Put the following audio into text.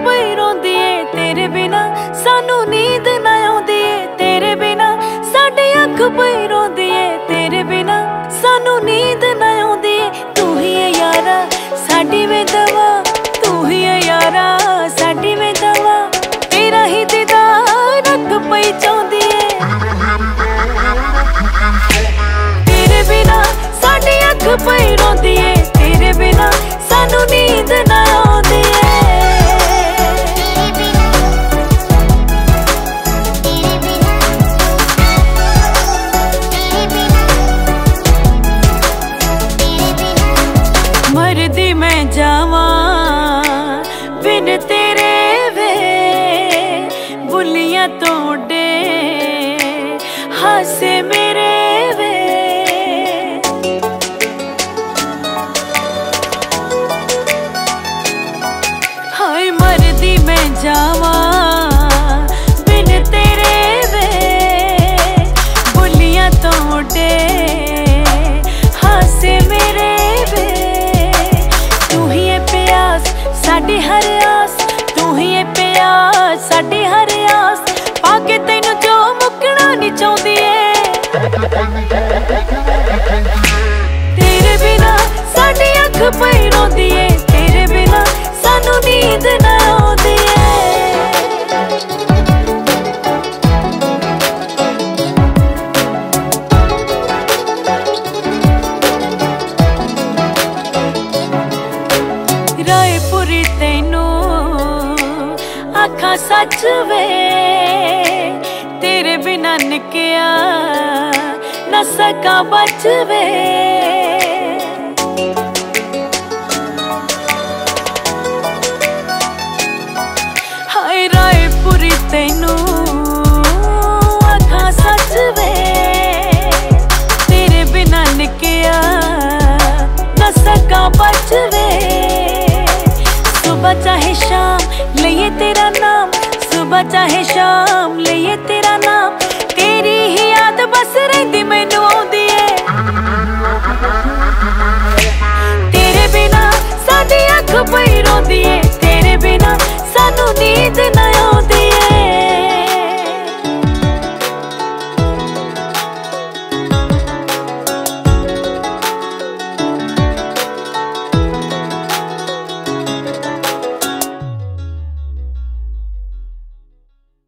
पई रोंदी ए तेरे बिना, सानू नींद ना आउंदी ए तेरे बिना। साडी अख पई रोंदी ए तेरे बिना, सानू नींद ना आउंदी ए। तू ही है यारा साडी वे दवा, तू ही है यारा साडी वे दवा। तेरा ही दीदार अख पई चाहुंदी ए तेरे बिना। साडी अख पई रोंदी ए तेरे बिना, सानू नींद ना आउंदी ए। मरदी मैं जावा बिन तेरे वे, बुलियां तोड़े हासे मेरे वे। हाय मरदी मैं जावा बिन तेरे वे, बुलियां तोड़े हासे मेरे वे। तू ही है प्यास साडी हर आस, तू ही है प्यास साडी हर आस। पाके तैनू जो मुकना नहीं चाहुंदी ए तेरे बिना। साडी अख पई रोंदी ए तेरे बिना, सानू नींद ना आउंदी ए। रायपुरी तैनू आखा सच वे, तेरे बिना निकिया न सका बच वे। हाय रायपुरी तैनू आखा सच वे, तेरे बिना निकिया न सका बच वे। सुबह चाहे शाम लइए तेरा नाम, सुबह चाहे शाम